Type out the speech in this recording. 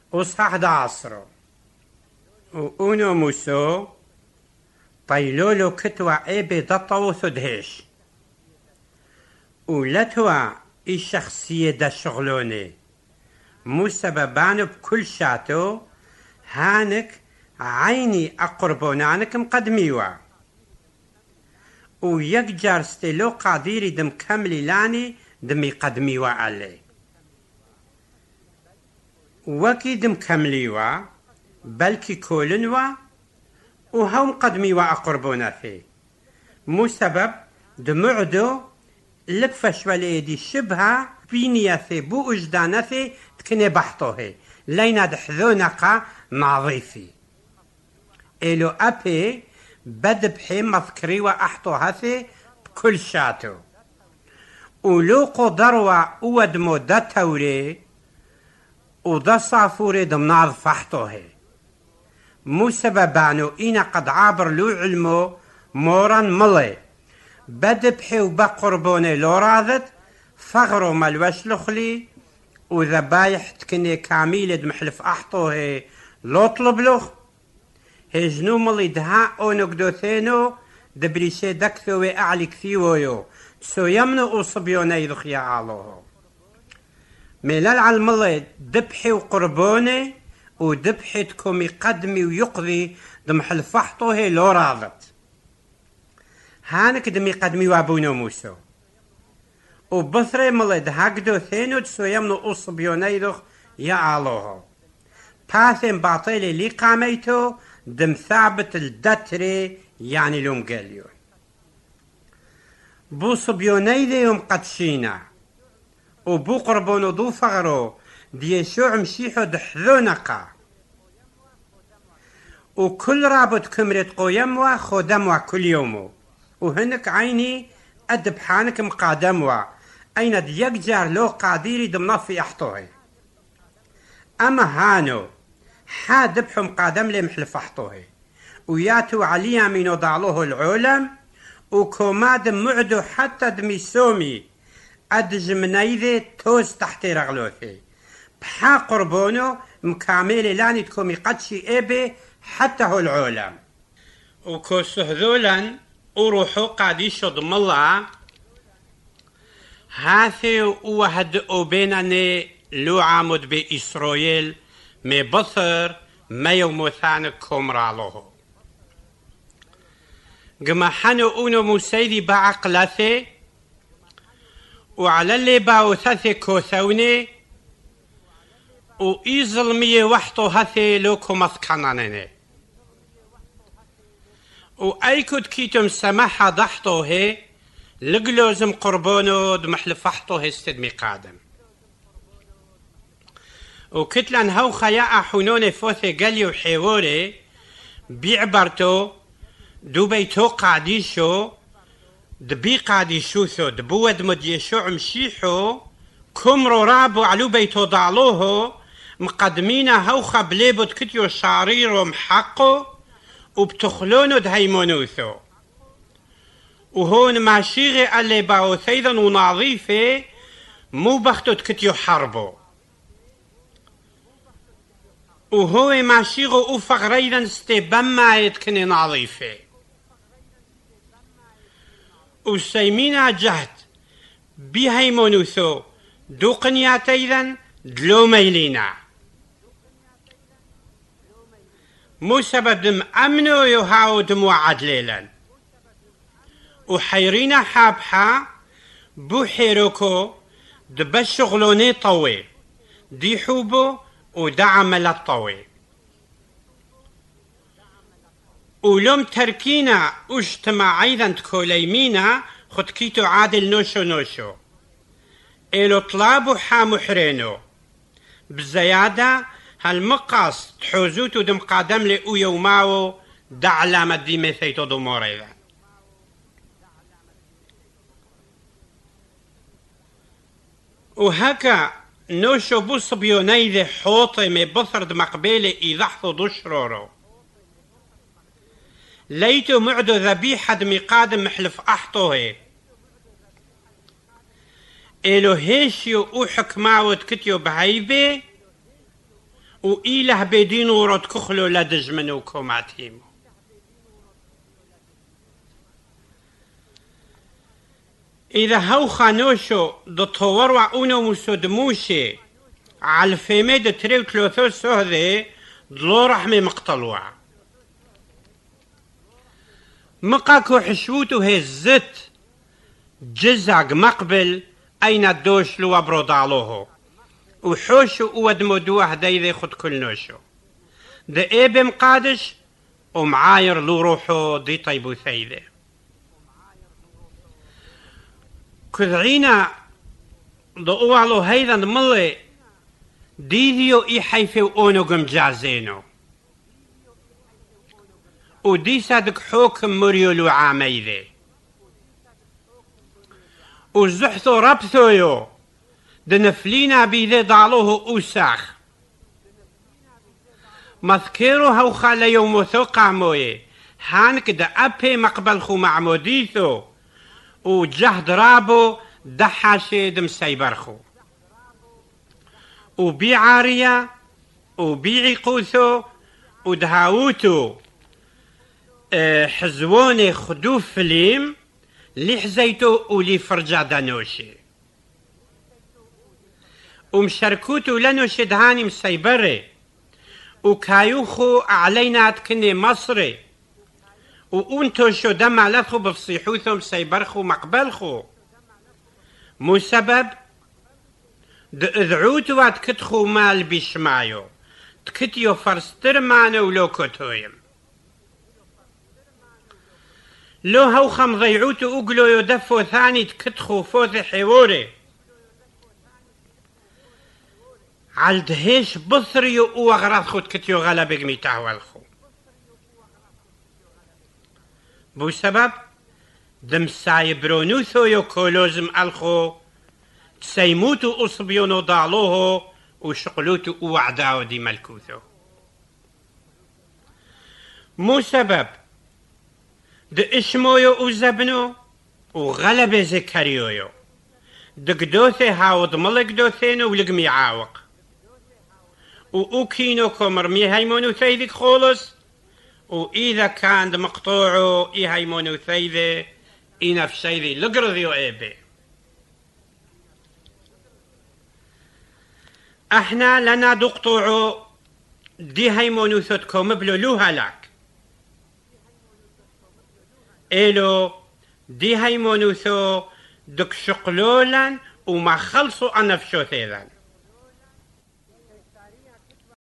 أصحى 11 وأونو موسو طيلولو كتوا إيبي دطو ثدهش ولتوا الشخصية دا شغلوني موسى ببانو بكل شاتو هانك عيني أقربونانك مقدميوا ويقجر ستيلو قاديري دم كملي لاني دم يقدميوا علي وكي دم كمليوا بلكي كولنوا وهم قدميوا أقربونا فيه مو سبب دمعدو لبفش وليدي شبها بينياثي بو اجداناثي تكني بحطوه لينا دحذونقا نظيفي إلو أبي بدبحي مذكري وأحطوهاثي بكل شاتو ولو قدروا أودمو دا توري ودا صافوري دمناض فحطوه مو سببانو إنا قد عابر لو علمو موران ملي بدبحي وبقربوني لو راذت فغرو مالوش لخلي وذبايح تكني كاميلة دمحلف أحطوه لو طلب لخ هجنو ملي دها او نقدوثينو دبريشي دكثوي أعلي كثيويو سو يمنو أصبيوني دخيا عالوه ملال على الملي دبحي وقربوني ودبحي تكومي قدمي ويقضي دمحلف أحطوه لو راذت هانك دمي قدمي وابونو موسو وبثري ملد هاقدو ثينو تسو يمنو أصبيونيدوخ يا الله باثم باطيلي لي قاميتو دم ثابت الدتري يعني لوم قاليو بو صبيونيدي يوم قدشينا وبو قربونو دو فغرو ديشوع مشيحو دحذونقا وكل رابط كمرت قويموا خودموا كل يومو وهنك عيني أدب حانك مقادموا أين ديقجار لو قاديري دمنافي أحطوه أما هانو حادبحو مقادم لي محلف أحطوه وياتو عليا منو ضعلوه العولم وكوماد معدو حتى دميسومي أدج منايذي توز تحتي رغلوثي بحا قربونو مكاميلي لاني تكومي قدشي إيبي حتى هو العولم وكوسهذولا وروحو قاديشو ضملا هاثي وهد بينني لو عامد بإسرائيل مي بصر ما يوموثان كومرالوه قما حانو اونو موسيدي بعقلثي وعلى اللي باوثاثي كوثوني وإيظلمي وحطو هاثي لوكو مثكنانيني وأيكود كيتم سماحة ضحطوه لقلوزم قربونو دمحلف فحطوه استدمي قادم وكتلان هاو خياء حنون فوثي قليو حيوري بيعبرتو دوبيتو قاديشو دبي قاديشوثو دبود مديشو عمشيحو كمرو رابو علو بيتو ضعلوه مقدمينا هاو خبليبو تكتيو شعريرو محقو وبتخلونو دهيمونوثو وهون ماشيغي اللي باو ثيدا ونظيفة مو بختو تكتيو حربو وهو ماشيغو وفغريدا استبما يتكني نظيفة وسيمينا جهد بهيمونوثو دو قنياتيدا دلو ميلينا مو سبب دم أمنو يهاو دم وعد ليلا وحيرينا حابحا بو حيروكو دبا شغلوني طوي دي حوبو ودعم للطوي ولوم تركينا اجتماع ايضا تكوليمينا خد كيتو عادل نوشو نوشو إلو طلابو حامو حرينو بزيادة هالمقاس تحوزوتو دم قادم لي او يوماو دعلامة دي مثيتو دو موريدا وهكا نوشو بو صبيوني ذي حوطي مي بثرد مقبيلي إذحثو دشرورو ليتو معدو ذبيحة دمي قادم محلف أحطوه إلو هيشيو او حكماو تكتيو بهايبي وإله بدين ورد كخلو لدجمن وكوماتيمو. إذا هو خانوشو دطور وعونو مسودموشي على الفيميد تريو تلوثو سهذي دلو رحمي مقتلوع مقاكو حشوتو هزت جزاق مقبل أين الدوش لو برودالوهو وحوشو اود مدوه دايذي خد كل نوشو دا ايبي مقادش ومعاير لو روحو دي طيبو ثيذي كذعينا ضوالو هيدا ملي ديذيو اي حيفي اونو قم جازينو ودي صادق حوكم مريولو عاميذي وزحثو ربثويو دنفلينا بيذي ضالوه اوساخ مذكيرو هو خالي يومو ثوقع موي هانك دا ابي مقبلخو معموديثو وجهد رابو دحاشي دم سيبرخو وبيعاريا وبيعي قوثو ودهاوتو حزووني خدو فليم لي حزيتو ولي فرجع دانوشي ومشاركوتو لنوشي دهاني مسيبري وكايوخو علينا تكني مصري وانتو شو دم علىخو بفصيحوثو مسيبرخو مقبلخو مو سبب دأذعوتو واتكتخو مال بيشمايو تكتيو فرستر مانو ولو كتويم لو هو خم ضيعوتو اقلو يدفو ثاني تكتخو فوث حيوري عالدهيش بثريو وغرضخو تكتيو غلبك ميتاوالخو بو سبب دم سايبرونوثو يو كولوزم الخو تسيموتو اصبيونو ضالوهو وشقلوتو وعداو دي ملكوثو مو سبب د اشمويو وزبنو وغلب زكريويو دقدوثي هاود ملك دوثينو ولقمي عاوق وأوكينو كومرمي هيمونو ثيذك خولص وإذا كان مقطوعو إي هيمونو ثيذي إي نفسيذي لقرذيو إيبي احنا لنا دقطوعو دي هيمونو ثتكو مبلولوها لك إلو دي هيمونو ثو دك شقلولا وما خلصوا أنفشو ثيذا